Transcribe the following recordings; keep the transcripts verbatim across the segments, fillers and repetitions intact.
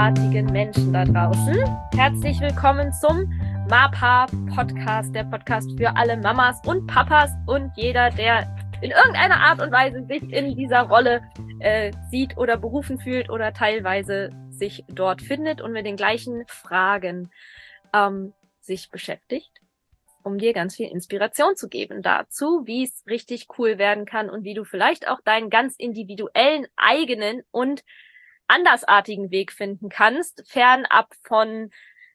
großartigen Menschen da draußen. Herzlich willkommen zum MAPA-Podcast, der Podcast für alle Mamas und Papas und jeder, der in irgendeiner Art und Weise sich in dieser Rolle äh, sieht oder berufen fühlt oder teilweise sich dort findet und mit den gleichen Fragen ähm, sich beschäftigt, um dir ganz viel Inspiration zu geben dazu, wie es richtig cool werden kann und wie du vielleicht auch deinen ganz individuellen, eigenen und andersartigen Weg finden kannst, fernab von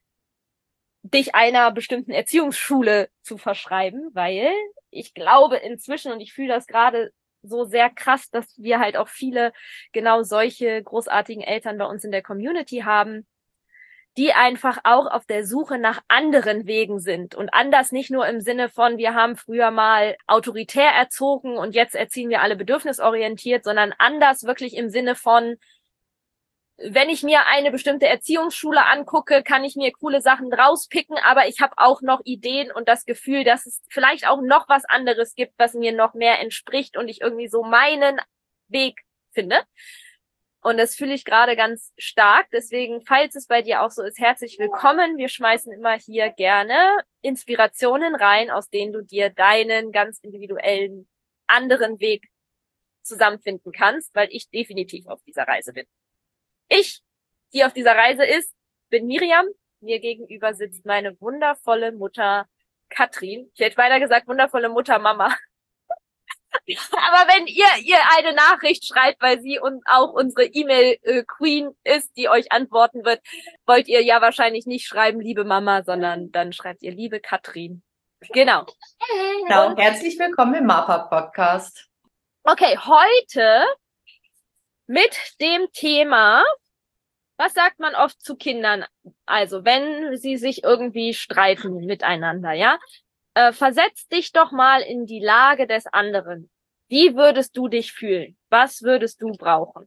dich einer bestimmten Erziehungsschule zu verschreiben, weil ich glaube inzwischen, und ich fühle das gerade so sehr krass, dass wir halt auch viele genau solche großartigen Eltern bei uns in der Community haben, die einfach auch auf der Suche nach anderen Wegen sind. Und anders nicht nur im Sinne von, wir haben früher mal autoritär erzogen und jetzt erziehen wir alle bedürfnisorientiert, sondern anders wirklich im Sinne von, wenn ich mir eine bestimmte Erziehungsschule angucke, kann ich mir coole Sachen rauspicken, aber ich habe auch noch Ideen und das Gefühl, dass es vielleicht auch noch was anderes gibt, was mir noch mehr entspricht und ich irgendwie so meinen Weg finde. Und das fühle ich gerade ganz stark. Deswegen, falls es bei dir auch so ist, herzlich willkommen. Wir schmeißen immer hier gerne Inspirationen rein, aus denen du dir deinen ganz individuellen anderen Weg zusammenfinden kannst, weil ich definitiv auf dieser Reise bin. Ich, die auf dieser Reise ist, bin Miriam. Mir gegenüber sitzt meine wundervolle Mutter Katrin. Ich hätte weiter gesagt, wundervolle Mutter Mama. Aber wenn ihr ihr eine Nachricht schreibt, weil sie und auch unsere E-Mail-Queen ist, die euch antworten wird, wollt ihr ja wahrscheinlich nicht schreiben, liebe Mama, sondern dann schreibt ihr, liebe Katrin. Genau. Genau, und herzlich willkommen im MAPA-Podcast. Okay, heute mit dem Thema, was sagt man oft zu Kindern? Also, wenn sie sich irgendwie streiten miteinander, ja? Äh, versetz dich doch mal in die Lage des anderen. Wie würdest du dich fühlen? Was würdest du brauchen?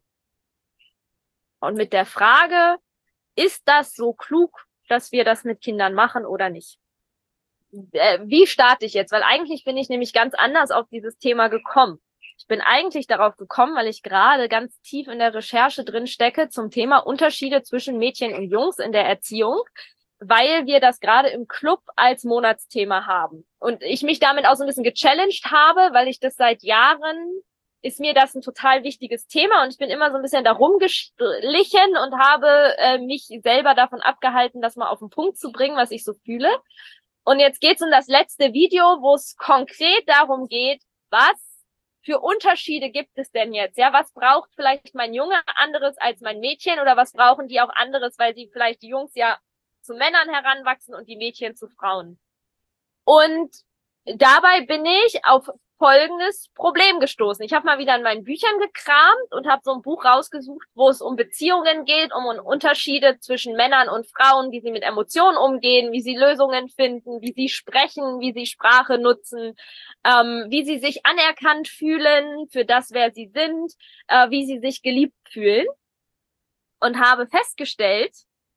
Und mit der Frage, ist das so klug, dass wir das mit Kindern machen oder nicht? Äh, wie starte ich jetzt? Weil eigentlich bin ich nämlich ganz anders auf dieses Thema gekommen. Ich bin eigentlich darauf gekommen, weil ich gerade ganz tief in der Recherche drin stecke zum Thema Unterschiede zwischen Mädchen und Jungs in der Erziehung, weil wir das gerade im Club als Monatsthema haben. Und ich mich damit auch so ein bisschen gechallenged habe, weil ich das seit Jahren, ist mir das ein total wichtiges Thema und ich bin immer so ein bisschen da rumgeschlichen und habe äh, mich selber davon abgehalten, das mal auf den Punkt zu bringen, was ich so fühle. Und jetzt geht's um das letzte Video, wo es konkret darum geht, was für Unterschiede gibt es denn jetzt? Ja, was braucht vielleicht mein Junge anderes als mein Mädchen oder was brauchen die auch anderes, weil sie vielleicht die Jungs ja zu Männern heranwachsen und die Mädchen zu Frauen. Und dabei bin ich auf folgendes Problem gestoßen. Ich habe mal wieder in meinen Büchern gekramt und habe so ein Buch rausgesucht, wo es um Beziehungen geht, um Unterschiede zwischen Männern und Frauen, wie sie mit Emotionen umgehen, wie sie Lösungen finden, wie sie sprechen, wie sie Sprache nutzen, ähm, wie sie sich anerkannt fühlen für das, wer sie sind, äh, wie sie sich geliebt fühlen. Und habe festgestellt,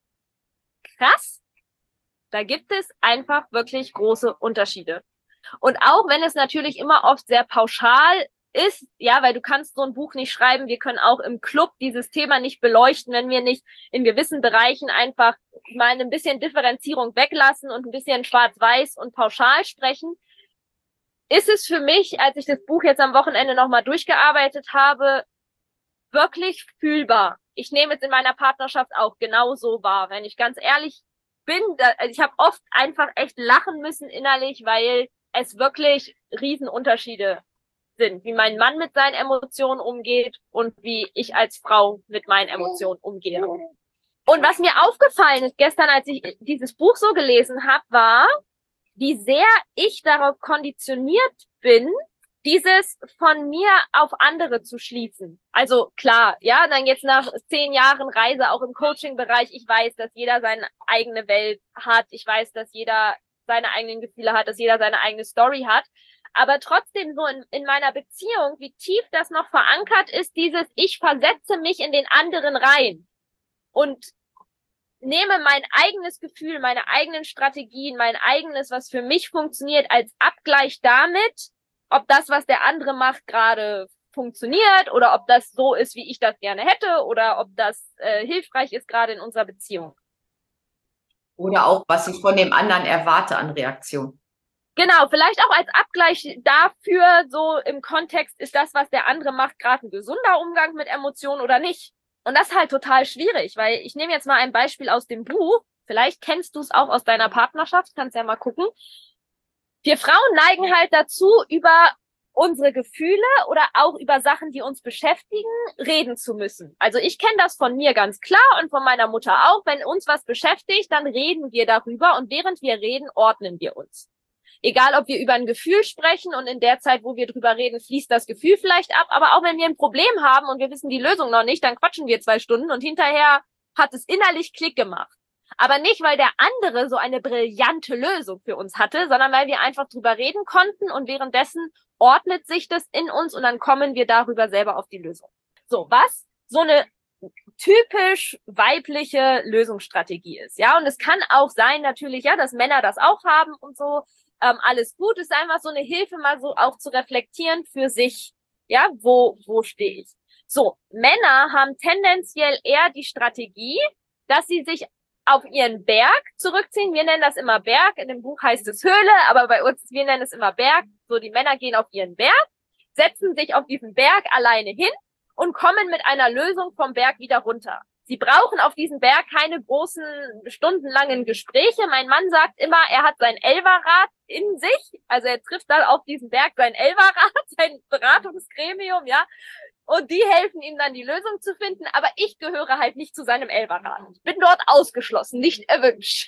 krass, da gibt es einfach wirklich große Unterschiede. Und auch wenn es natürlich immer oft sehr pauschal ist, ja, weil du kannst so ein Buch nicht schreiben, wir können auch im Club dieses Thema nicht beleuchten, wenn wir nicht in gewissen Bereichen einfach mal ein bisschen Differenzierung weglassen und ein bisschen schwarz-weiß und pauschal sprechen, ist es für mich, als ich das Buch jetzt am Wochenende nochmal durchgearbeitet habe, wirklich fühlbar. Ich nehme es in meiner Partnerschaft auch genauso wahr. Wenn ich ganz ehrlich bin, da, also ich habe oft einfach echt lachen müssen innerlich, weil es wirklich Riesenunterschiede sind, wie mein Mann mit seinen Emotionen umgeht und wie ich als Frau mit meinen Emotionen umgehe. Und was mir aufgefallen ist gestern, als ich dieses Buch so gelesen habe, war, wie sehr ich darauf konditioniert bin, dieses von mir auf andere zu schließen. Also klar, ja, dann jetzt nach zehn Jahren Reise auch im Coaching-Bereich, ich weiß, dass jeder seine eigene Welt hat, ich weiß, dass jeder seine eigenen Gefühle hat, dass jeder seine eigene Story hat, aber trotzdem so in, in meiner Beziehung, wie tief das noch verankert ist, dieses ich versetze mich in den anderen rein und nehme mein eigenes Gefühl, meine eigenen Strategien, mein eigenes, was für mich funktioniert, als Abgleich damit, ob das, was der andere macht, gerade funktioniert oder ob das so ist, wie ich das gerne hätte oder ob das äh, hilfreich ist gerade in unserer Beziehung. Oder auch, was ich von dem anderen erwarte an Reaktion. Genau, vielleicht auch als Abgleich dafür, so im Kontext, ist das, was der andere macht, gerade ein gesunder Umgang mit Emotionen oder nicht? Und das ist halt total schwierig, weil ich nehme jetzt mal ein Beispiel aus dem Buch. Vielleicht kennst du es auch aus deiner Partnerschaft, kannst ja mal gucken. Wir Frauen neigen halt dazu, über unsere Gefühle oder auch über Sachen, die uns beschäftigen, reden zu müssen. Also ich kenne das von mir ganz klar und von meiner Mutter auch. Wenn uns was beschäftigt, dann reden wir darüber und während wir reden, ordnen wir uns. Egal, ob wir über ein Gefühl sprechen und in der Zeit, wo wir drüber reden, fließt das Gefühl vielleicht ab. Aber auch wenn wir ein Problem haben und wir wissen die Lösung noch nicht, dann quatschen wir zwei Stunden und hinterher hat es innerlich Klick gemacht. Aber nicht, weil der andere so eine brillante Lösung für uns hatte, sondern weil wir einfach drüber reden konnten und währenddessen ordnet sich das in uns und dann kommen wir darüber selber auf die Lösung. So, was so eine typisch weibliche Lösungsstrategie ist, ja, und es kann auch sein natürlich, ja, dass Männer das auch haben und so, ähm, alles gut, ist einfach so eine Hilfe, mal so auch zu reflektieren für sich, ja, wo, wo stehe ich? So, Männer haben tendenziell eher die Strategie, dass sie sich auf ihren Berg zurückziehen. Wir nennen das immer Berg. In dem Buch heißt es Höhle, aber bei uns, wir nennen es immer Berg. So, die Männer gehen auf ihren Berg, setzen sich auf diesen Berg alleine hin und kommen mit einer Lösung vom Berg wieder runter. Sie brauchen auf diesem Berg keine großen, stundenlangen Gespräche. Mein Mann sagt immer, er hat sein Elferrad in sich. Also er trifft dann auf diesem Berg sein Elferrad, sein Beratungsgremium, ja. Und die helfen ihm dann, die Lösung zu finden. Aber ich gehöre halt nicht zu seinem Elferrad. Ich bin dort ausgeschlossen, nicht erwünscht.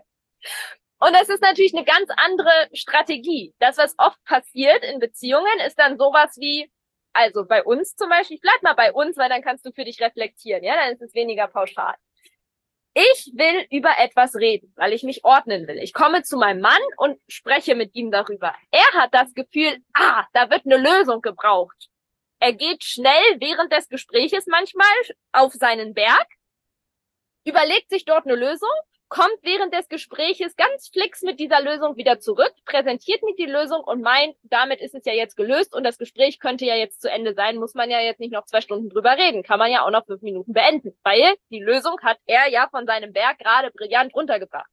Und das ist natürlich eine ganz andere Strategie. Das, was oft passiert in Beziehungen, ist dann sowas wie, also bei uns zum Beispiel, ich bleib mal bei uns, weil dann kannst du für dich reflektieren, ja, dann ist es weniger pauschal. Ich will über etwas reden, weil ich mich ordnen will. Ich komme zu meinem Mann und spreche mit ihm darüber. Er hat das Gefühl, ah, da wird eine Lösung gebraucht. Er geht schnell während des Gespräches manchmal auf seinen Berg, überlegt sich dort eine Lösung, kommt während des Gespräches ganz fix mit dieser Lösung wieder zurück, präsentiert mir die Lösung und meint, damit ist es ja jetzt gelöst und das Gespräch könnte ja jetzt zu Ende sein, muss man ja jetzt nicht noch zwei Stunden drüber reden, kann man ja auch noch fünf Minuten beenden, weil die Lösung hat er ja von seinem Berg gerade brillant runtergebracht.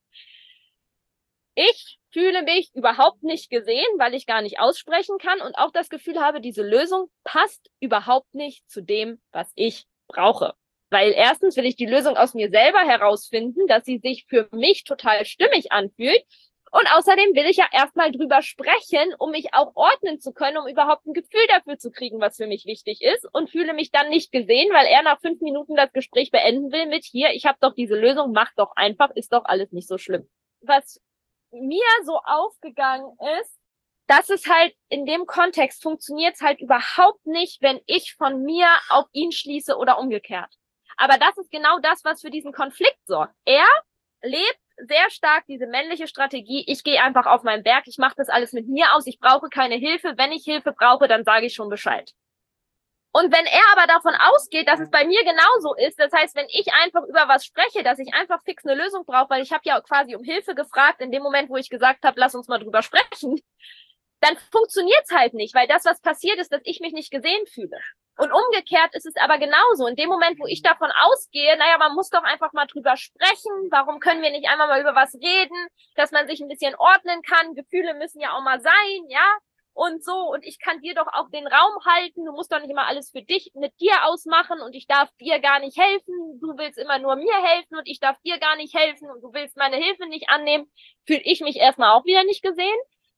Ich fühle mich überhaupt nicht gesehen, weil ich gar nicht aussprechen kann und auch das Gefühl habe, diese Lösung passt überhaupt nicht zu dem, was ich brauche. Weil erstens will ich die Lösung aus mir selber herausfinden, dass sie sich für mich total stimmig anfühlt. Und außerdem will ich ja erstmal drüber sprechen, um mich auch ordnen zu können, um überhaupt ein Gefühl dafür zu kriegen, was für mich wichtig ist und fühle mich dann nicht gesehen, weil er nach fünf Minuten das Gespräch beenden will mit hier, ich habe doch diese Lösung, mach doch einfach, ist doch alles nicht so schlimm. Was mir so aufgegangen ist, dass es halt in dem Kontext funktioniert es halt überhaupt nicht, wenn ich von mir auf ihn schließe oder umgekehrt. Aber das ist genau das, was für diesen Konflikt sorgt. Er lebt sehr stark diese männliche Strategie, ich gehe einfach auf meinen Berg, ich mache das alles mit mir aus, ich brauche keine Hilfe, wenn ich Hilfe brauche, dann sage ich schon Bescheid. Und wenn er aber davon ausgeht, dass es bei mir genauso ist, das heißt, wenn ich einfach über was spreche, dass ich einfach fix eine Lösung brauche, weil ich habe ja quasi um Hilfe gefragt, in dem Moment, wo ich gesagt habe, lass uns mal drüber sprechen, dann funktioniert's halt nicht, weil das, was passiert ist, dass ich mich nicht gesehen fühle. Und umgekehrt ist es aber genauso. In dem Moment, wo ich davon ausgehe, naja, man muss doch einfach mal drüber sprechen, warum können wir nicht einmal mal über was reden, dass man sich ein bisschen ordnen kann, Gefühle müssen ja auch mal sein, ja, und so, und ich kann dir doch auch den Raum halten, du musst doch nicht immer alles für dich mit dir ausmachen und ich darf dir gar nicht helfen, du willst immer nur mir helfen und ich darf dir gar nicht helfen und du willst meine Hilfe nicht annehmen, fühle ich mich erstmal auch wieder nicht gesehen.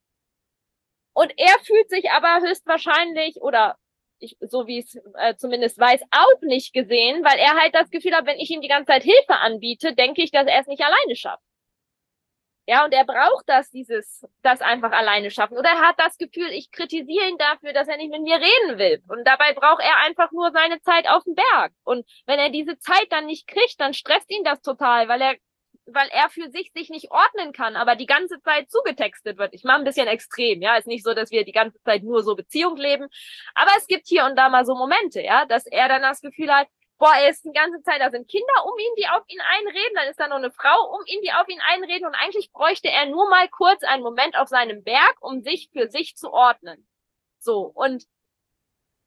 Und er fühlt sich aber höchstwahrscheinlich, oder ich, so wie ich es äh, zumindest weiß, auch nicht gesehen, weil er halt das Gefühl hat, wenn ich ihm die ganze Zeit Hilfe anbiete, denke ich, dass er es nicht alleine schafft. Ja, und er braucht das, dieses, das einfach alleine schaffen. Oder er hat das Gefühl, ich kritisiere ihn dafür, dass er nicht mit mir reden will. Und dabei braucht er einfach nur seine Zeit auf dem Berg. Und wenn er diese Zeit dann nicht kriegt, dann stresst ihn das total, weil er weil er für sich sich nicht ordnen kann, aber die ganze Zeit zugetextet wird. Ich mache ein bisschen extrem, ja, ist nicht so, dass wir die ganze Zeit nur so Beziehung leben, aber es gibt hier und da mal so Momente, ja, dass er dann das Gefühl hat, boah, er ist die ganze Zeit, da sind Kinder um ihn, die auf ihn einreden, dann ist da noch eine Frau um ihn, die auf ihn einreden und eigentlich bräuchte er nur mal kurz einen Moment auf seinem Berg, um sich für sich zu ordnen. So, und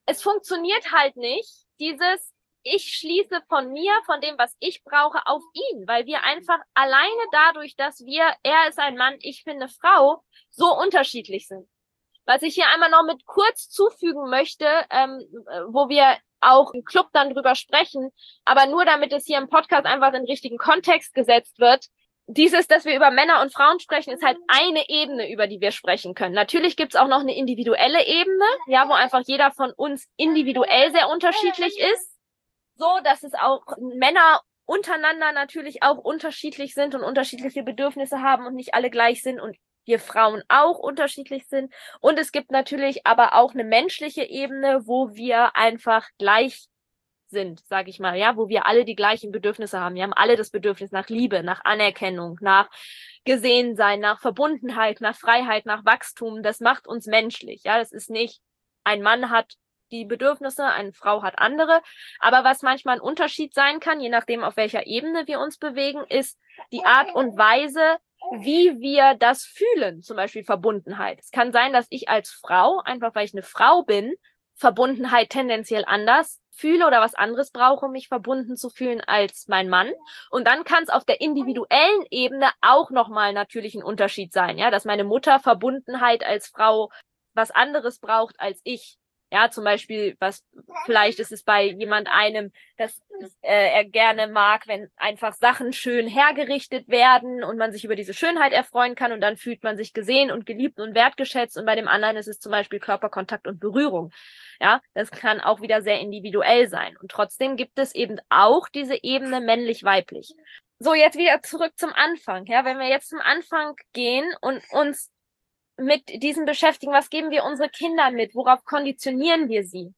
es funktioniert halt nicht, dieses, ich schließe von mir, von dem, was ich brauche, auf ihn, weil wir einfach alleine dadurch, dass wir, er ist ein Mann, ich bin eine Frau, so unterschiedlich sind. Was ich hier einmal noch mit kurz zufügen möchte, ähm, wo wir auch im Club dann drüber sprechen, aber nur damit es hier im Podcast einfach in den richtigen Kontext gesetzt wird. Dieses, dass wir über Männer und Frauen sprechen, ist halt eine Ebene, über die wir sprechen können. Natürlich gibt's auch noch eine individuelle Ebene, ja, wo einfach jeder von uns individuell sehr unterschiedlich ist. So, dass es auch Männer untereinander natürlich auch unterschiedlich sind und unterschiedliche Bedürfnisse haben und nicht alle gleich sind und wir Frauen auch unterschiedlich sind. Und es gibt natürlich aber auch eine menschliche Ebene, wo wir einfach gleich sind, sage ich mal, ja, wo wir alle die gleichen Bedürfnisse haben. Wir haben alle das Bedürfnis nach Liebe, nach Anerkennung, nach Gesehensein, nach Verbundenheit, nach Freiheit, nach Wachstum. Das macht uns menschlich, ja. Das ist nicht, ein Mann hat die Bedürfnisse, eine Frau hat andere. Aber was manchmal ein Unterschied sein kann, je nachdem, auf welcher Ebene wir uns bewegen, ist die Art und Weise, wie wir das fühlen, zum Beispiel Verbundenheit. Es kann sein, dass ich als Frau, einfach weil ich eine Frau bin, Verbundenheit tendenziell anders fühle oder was anderes brauche, um mich verbunden zu fühlen als mein Mann. Und dann kann es auf der individuellen Ebene auch nochmal natürlich ein Unterschied sein, ja, dass meine Mutter Verbundenheit als Frau was anderes braucht als ich. Ja, zum Beispiel, was vielleicht ist es bei jemand einem, dass äh, er gerne mag, wenn einfach Sachen schön hergerichtet werden und man sich über diese Schönheit erfreuen kann und dann fühlt man sich gesehen und geliebt und wertgeschätzt und bei dem anderen ist es zum Beispiel Körperkontakt und Berührung. Ja, das kann auch wieder sehr individuell sein und trotzdem gibt es eben auch diese Ebene männlich-weiblich. So, jetzt wieder zurück zum Anfang. Ja, wenn wir jetzt zum Anfang gehen und uns mit diesem beschäftigen, was geben wir unsere Kinder mit, worauf konditionieren wir sie?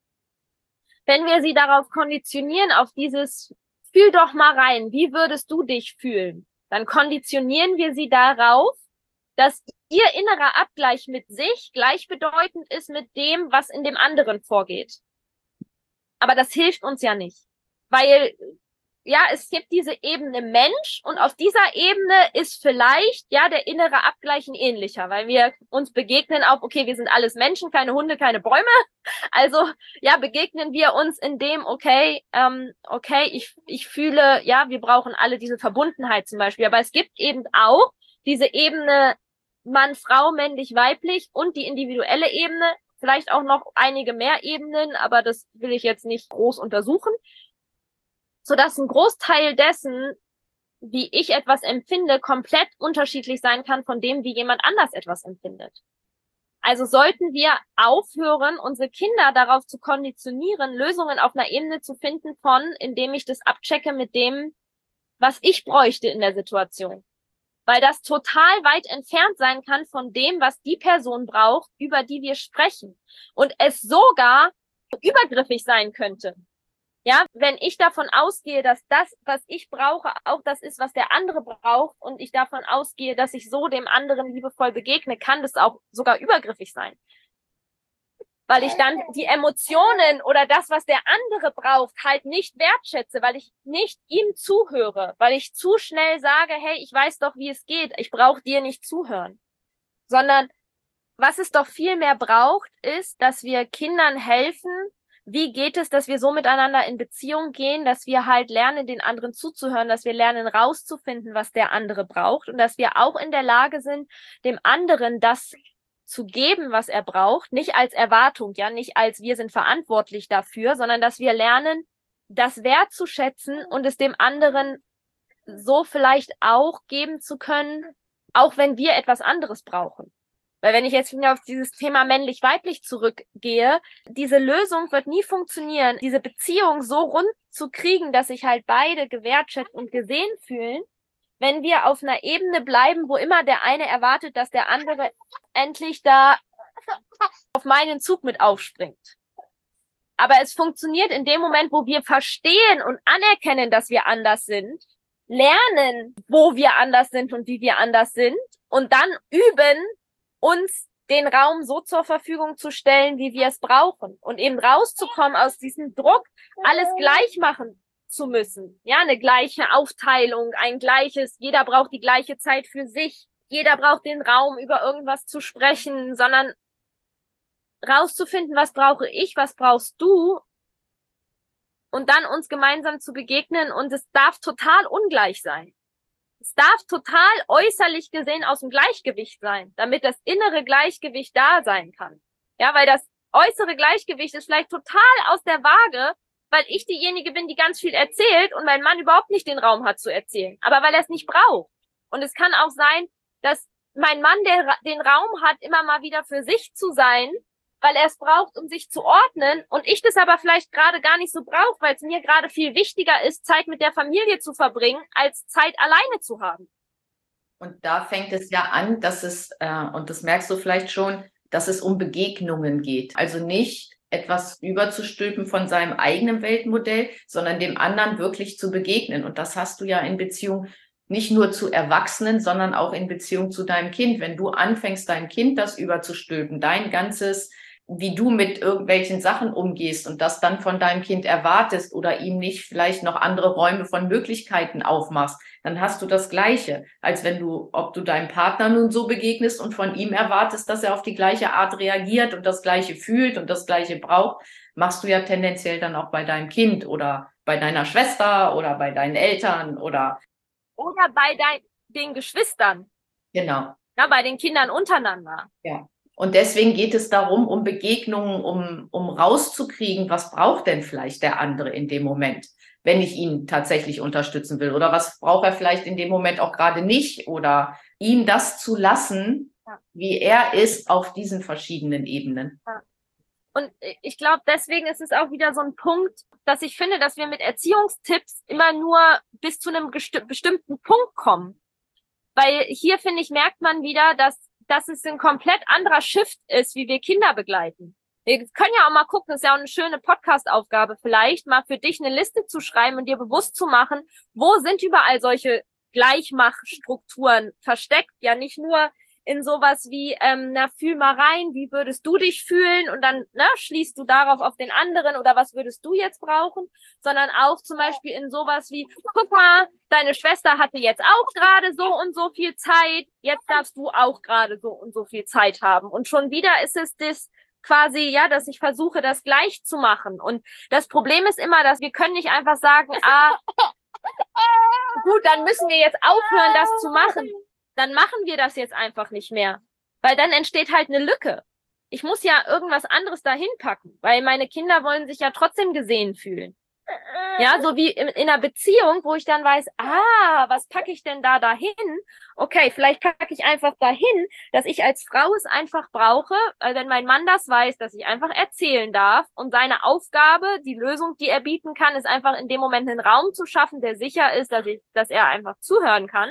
Wenn wir sie darauf konditionieren, auf dieses, fühl doch mal rein, wie würdest du dich fühlen? Dann konditionieren wir sie darauf, dass ihr innerer Abgleich mit sich gleichbedeutend ist mit dem, was in dem anderen vorgeht. Aber das hilft uns ja nicht, weil ja, es gibt diese Ebene Mensch und auf dieser Ebene ist vielleicht, ja, der innere Abgleich ein ähnlicher, weil wir uns begegnen auf, okay, wir sind alles Menschen, keine Hunde, keine Bäume. Also, ja, begegnen wir uns in dem, okay, ähm, okay, ich, ich fühle, ja, wir brauchen alle diese Verbundenheit zum Beispiel. Aber es gibt eben auch diese Ebene Mann, Frau, männlich, weiblich und die individuelle Ebene, vielleicht auch noch einige mehr Ebenen, aber das will ich jetzt nicht groß untersuchen. Sodass ein Großteil dessen, wie ich etwas empfinde, komplett unterschiedlich sein kann von dem, wie jemand anders etwas empfindet. Also sollten wir aufhören, unsere Kinder darauf zu konditionieren, Lösungen auf einer Ebene zu finden von, indem ich das abchecke mit dem, was ich bräuchte in der Situation. Weil das total weit entfernt sein kann von dem, was die Person braucht, über die wir sprechen. Und es sogar übergriffig sein könnte. Ja, wenn ich davon ausgehe, dass das, was ich brauche, auch das ist, was der andere braucht und ich davon ausgehe, dass ich so dem anderen liebevoll begegne, kann das auch sogar übergriffig sein. Weil ich dann die Emotionen oder das, was der andere braucht, halt nicht wertschätze, weil ich nicht ihm zuhöre, weil ich zu schnell sage, hey, ich weiß doch, wie es geht, ich brauche dir nicht zuhören. Sondern was es doch viel mehr braucht, ist, dass wir Kindern helfen, wie geht es, dass wir so miteinander in Beziehung gehen, dass wir halt lernen, den anderen zuzuhören, dass wir lernen, rauszufinden, was der andere braucht und dass wir auch in der Lage sind, dem anderen das zu geben, was er braucht, nicht als Erwartung, ja, nicht als wir sind verantwortlich dafür, sondern dass wir lernen, das wertzuschätzen und es dem anderen so vielleicht auch geben zu können, auch wenn wir etwas anderes brauchen. Weil wenn ich jetzt wieder auf dieses Thema männlich-weiblich zurückgehe, diese Lösung wird nie funktionieren, diese Beziehung so rund zu kriegen, dass sich halt beide gewertschätzt und gesehen fühlen, wenn wir auf einer Ebene bleiben, wo immer der eine erwartet, dass der andere endlich da auf meinen Zug mit aufspringt. Aber es funktioniert in dem Moment, wo wir verstehen und anerkennen, dass wir anders sind, lernen, wo wir anders sind und wie wir anders sind und dann üben, uns den Raum so zur Verfügung zu stellen, wie wir es brauchen und eben rauszukommen aus diesem Druck, alles gleich machen zu müssen. Ja, eine gleiche Aufteilung, ein gleiches, jeder braucht die gleiche Zeit für sich, jeder braucht den Raum, über irgendwas zu sprechen, sondern rauszufinden, was brauche ich, was brauchst du, und dann uns gemeinsam zu begegnen, und es darf total ungleich sein. Es darf total äußerlich gesehen aus dem Gleichgewicht sein, damit das innere Gleichgewicht da sein kann. Ja, weil das äußere Gleichgewicht ist vielleicht total aus der Waage, weil ich diejenige bin, die ganz viel erzählt und mein Mann überhaupt nicht den Raum hat zu erzählen, aber weil er es nicht braucht. Und es kann auch sein, dass mein Mann der, den Raum hat, immer mal wieder für sich zu sein, weil er es braucht, um sich zu ordnen, und ich das aber vielleicht gerade gar nicht so brauche, weil es mir gerade viel wichtiger ist, Zeit mit der Familie zu verbringen, als Zeit alleine zu haben. Und da fängt es ja an, dass es, äh, und das merkst du vielleicht schon, dass es um Begegnungen geht. Also nicht etwas überzustülpen von seinem eigenen Weltmodell, sondern dem anderen wirklich zu begegnen. Und das hast du ja in Beziehung nicht nur zu Erwachsenen, sondern auch in Beziehung zu deinem Kind. Wenn du anfängst, deinem Kind das überzustülpen, dein ganzes, wie du mit irgendwelchen Sachen umgehst und das dann von deinem Kind erwartest oder ihm nicht vielleicht noch andere Räume von Möglichkeiten aufmachst, dann hast du das Gleiche, als wenn du, ob du deinem Partner nun so begegnest und von ihm erwartest, dass er auf die gleiche Art reagiert und das Gleiche fühlt und das Gleiche braucht, machst du ja tendenziell dann auch bei deinem Kind oder bei deiner Schwester oder bei deinen Eltern oder Oder bei dein, den Geschwistern. Genau. Ja, bei den Kindern untereinander. Ja. Und deswegen geht es darum, um Begegnungen, um, um rauszukriegen, was braucht denn vielleicht der andere in dem Moment, wenn ich ihn tatsächlich unterstützen will, oder was braucht er vielleicht in dem Moment auch gerade nicht, oder ihm das zu lassen, ja, wie er ist auf diesen verschiedenen Ebenen. Ja. Und ich glaube, deswegen ist es auch wieder so ein Punkt, dass ich finde, dass wir mit Erziehungstipps immer nur bis zu einem bestimmten Punkt kommen. Weil hier, finde ich, merkt man wieder, dass dass es ein komplett anderer Shift ist, wie wir Kinder begleiten. Wir können ja auch mal gucken, ist ja auch eine schöne Podcast-Aufgabe vielleicht, mal für dich eine Liste zu schreiben und dir bewusst zu machen, wo sind überall solche Gleichmachstrukturen versteckt. Ja, nicht nur in sowas wie, ähm, na, fühl mal rein, wie würdest du dich fühlen, und dann, na, schließt du darauf auf den anderen, oder was würdest du jetzt brauchen, sondern auch zum Beispiel in sowas wie, guck mal, deine Schwester hatte jetzt auch gerade so und so viel Zeit, jetzt darfst du auch gerade so und so viel Zeit haben. Und schon wieder ist es das quasi, ja, dass ich versuche, das gleich zu machen. Und das Problem ist immer, dass wir können nicht einfach sagen, ah, gut, dann müssen wir jetzt aufhören, das zu machen. Dann machen wir das jetzt einfach nicht mehr. Weil dann entsteht halt eine Lücke. Ich muss ja irgendwas anderes dahin packen, weil meine Kinder wollen sich ja trotzdem gesehen fühlen. Ja, so wie in, in einer Beziehung, wo ich dann weiß, ah, was packe ich denn da dahin? Okay, vielleicht packe ich einfach dahin, dass ich als Frau es einfach brauche, weil wenn mein Mann das weiß, dass ich einfach erzählen darf, und seine Aufgabe, die Lösung, die er bieten kann, ist einfach in dem Moment einen Raum zu schaffen, der sicher ist, dass ich, dass er einfach zuhören kann.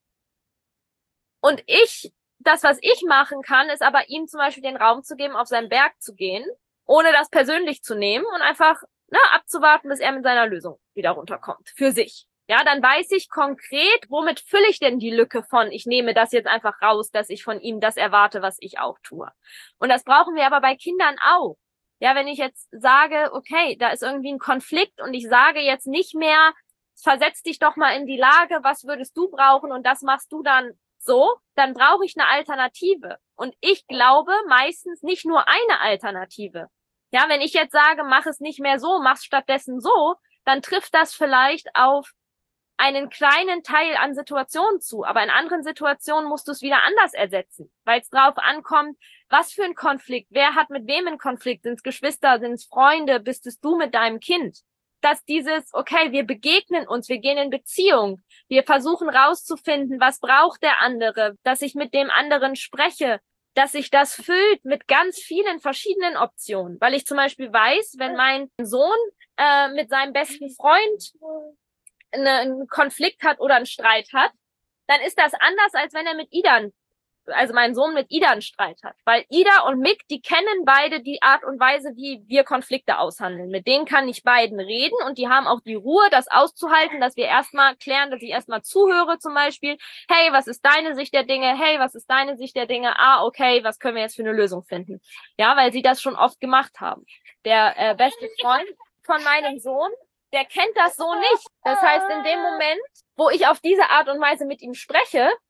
Und ich, das, was ich machen kann, ist aber ihm zum Beispiel den Raum zu geben, auf seinen Berg zu gehen, ohne das persönlich zu nehmen und einfach, na, abzuwarten, bis er mit seiner Lösung wieder runterkommt. Für sich. Ja, dann weiß ich konkret, womit fülle ich denn die Lücke von, ich nehme das jetzt einfach raus, dass ich von ihm das erwarte, was ich auch tue. Und das brauchen wir aber bei Kindern auch. Ja, wenn ich jetzt sage, okay, da ist irgendwie ein Konflikt und ich sage jetzt nicht mehr, versetz dich doch mal in die Lage, was würdest du brauchen, und das machst du dann so, dann brauche ich eine Alternative. Und ich glaube meistens nicht nur eine Alternative. Ja, wenn ich jetzt sage, mach es nicht mehr so, mach's stattdessen so, dann trifft das vielleicht auf einen kleinen Teil an Situationen zu. Aber in anderen Situationen musst du es wieder anders ersetzen, weil es drauf ankommt, was für ein Konflikt, wer hat mit wem einen Konflikt, sind es Geschwister, sind es Freunde, bist es du mit deinem Kind? Dass dieses, okay, wir begegnen uns, wir gehen in Beziehung, wir versuchen rauszufinden, was braucht der andere, dass ich mit dem anderen spreche, dass sich das füllt mit ganz vielen verschiedenen Optionen. Weil ich zum Beispiel weiß, wenn mein Sohn äh, mit seinem besten Freund eine, einen Konflikt hat oder einen Streit hat, dann ist das anders, als wenn er mit Ida, also mein Sohn mit Ida einen Streit hat. Weil Ida und Mick, die kennen beide die Art und Weise, wie wir Konflikte aushandeln. Mit denen kann ich beiden reden, und die haben auch die Ruhe, das auszuhalten, dass wir erstmal klären, dass ich erstmal zuhöre zum Beispiel. Hey, was ist deine Sicht der Dinge? Hey, was ist deine Sicht der Dinge? Ah, okay, was können wir jetzt für eine Lösung finden? Ja, weil sie das schon oft gemacht haben. Der äh, beste Freund von meinem Sohn, der kennt das so nicht. Das heißt, in dem Moment, wo ich auf diese Art und Weise mit ihm spreche,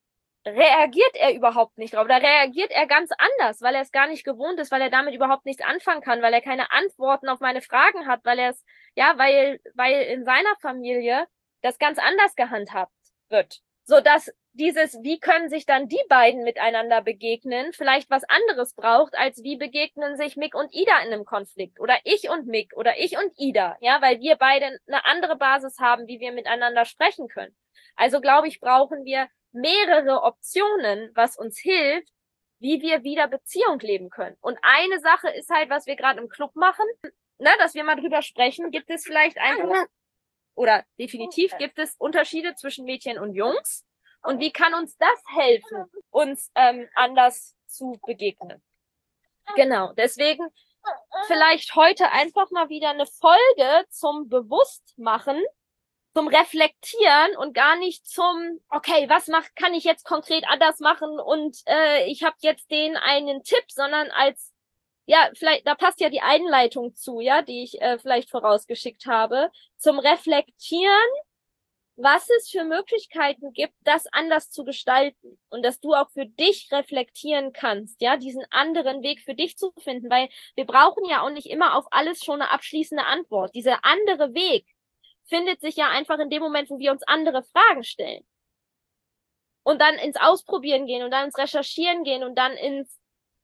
reagiert er überhaupt nicht drauf. Da reagiert er ganz anders, weil er es gar nicht gewohnt ist, weil er damit überhaupt nichts anfangen kann, weil er keine Antworten auf meine Fragen hat, weil er es, ja, weil, weil in seiner Familie das ganz anders gehandhabt wird. So dass dieses, wie können sich dann die beiden miteinander begegnen, vielleicht was anderes braucht, als wie begegnen sich Mick und Ida in einem Konflikt. Oder ich und Mick oder ich und Ida, ja, weil wir beide eine andere Basis haben, wie wir miteinander sprechen können. Also glaube ich, brauchen wir mehrere Optionen, was uns hilft, wie wir wieder Beziehung leben können. Und eine Sache ist halt, was wir gerade im Club machen, ne, dass wir mal drüber sprechen, gibt es vielleicht einfach, oder definitiv gibt es Unterschiede zwischen Mädchen und Jungs. Und wie kann uns das helfen, uns ähm, anders zu begegnen? Genau, deswegen vielleicht heute einfach mal wieder eine Folge zum Bewusstmachen, zum Reflektieren und gar nicht zum, okay, was macht, kann ich jetzt konkret anders machen und äh, ich habe jetzt den einen Tipp, sondern als, ja, vielleicht, da passt ja die Einleitung zu, ja, die ich äh, vielleicht vorausgeschickt habe, zum Reflektieren, was es für Möglichkeiten gibt, das anders zu gestalten und dass du auch für dich reflektieren kannst, ja, diesen anderen Weg für dich zu finden, weil wir brauchen ja auch nicht immer auf alles schon eine abschließende Antwort. Dieser andere Weg findet sich ja einfach in dem Moment, wo wir uns andere Fragen stellen. Und dann ins Ausprobieren gehen und dann ins Recherchieren gehen und dann ins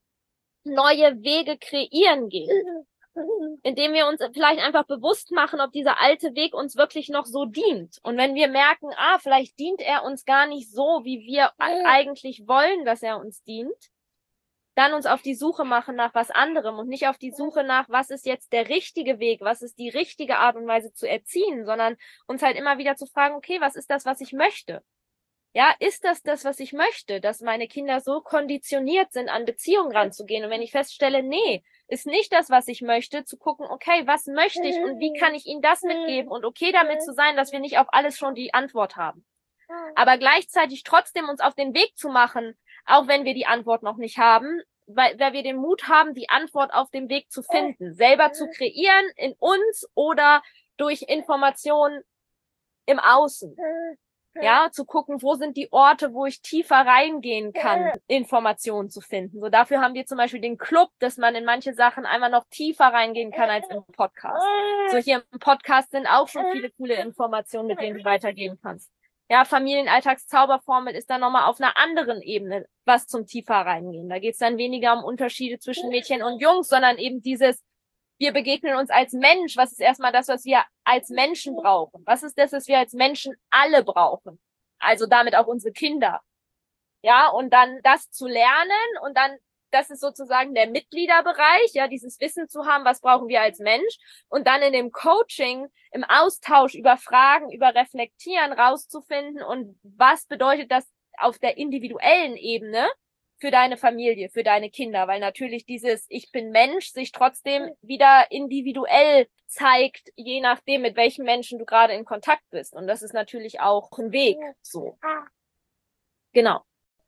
neue Wege kreieren gehen. Indem wir uns vielleicht einfach bewusst machen, ob dieser alte Weg uns wirklich noch so dient. Und wenn wir merken, ah, vielleicht dient er uns gar nicht so, wie wir eigentlich wollen, dass er uns dient, dann uns auf die Suche machen nach was anderem und nicht auf die Suche nach, was ist jetzt der richtige Weg, was ist die richtige Art und Weise zu erziehen, sondern uns halt immer wieder zu fragen, okay, was ist das, was ich möchte? Ja, ist das das, was ich möchte, dass meine Kinder so konditioniert sind, an Beziehungen ranzugehen? Und wenn ich feststelle, nee, ist nicht das, was ich möchte, zu gucken, okay, was möchte ich und wie kann ich ihnen das mitgeben und okay damit zu sein, dass wir nicht auf alles schon die Antwort haben. Aber gleichzeitig trotzdem uns auf den Weg zu machen, auch wenn wir die Antwort noch nicht haben, weil, weil wir den Mut haben, die Antwort auf dem Weg zu finden, selber zu kreieren in uns oder durch Informationen im Außen. Ja, zu gucken, wo sind die Orte, wo ich tiefer reingehen kann, Informationen zu finden. So, dafür haben wir zum Beispiel den Club, dass man in manche Sachen einmal noch tiefer reingehen kann als im Podcast. So, hier im Podcast sind auch schon viele coole Informationen, mit denen du weitergehen kannst. Ja, Familienalltagszauberformel ist dann nochmal auf einer anderen Ebene was zum tiefer reingehen. Da geht's dann weniger um Unterschiede zwischen Mädchen und Jungs, sondern eben dieses, wir begegnen uns als Mensch. Was ist erstmal das, was wir als Menschen brauchen? Was ist das, was wir als Menschen alle brauchen? Also damit auch unsere Kinder. Ja, und dann das zu lernen und dann, das ist sozusagen der Mitgliederbereich, ja, dieses Wissen zu haben, was brauchen wir als Mensch und dann in dem Coaching, im Austausch über Fragen, über Reflektieren rauszufinden und was bedeutet das auf der individuellen Ebene für deine Familie, für deine Kinder, weil natürlich dieses Ich bin Mensch sich trotzdem wieder individuell zeigt, je nachdem, mit welchen Menschen du gerade in Kontakt bist. Und das ist natürlich auch ein Weg, so. Genau.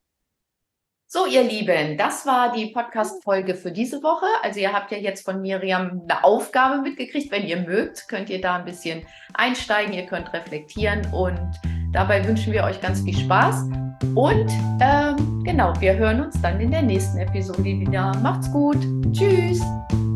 So, ihr Lieben, das war die Podcast-Folge für diese Woche. Also ihr habt ja jetzt von Miriam eine Aufgabe mitgekriegt. Wenn ihr mögt, könnt ihr da ein bisschen einsteigen, ihr könnt reflektieren und dabei wünschen wir euch ganz viel Spaß. Und ähm, genau, wir hören uns dann in der nächsten Episode wieder. Macht's gut. Tschüss.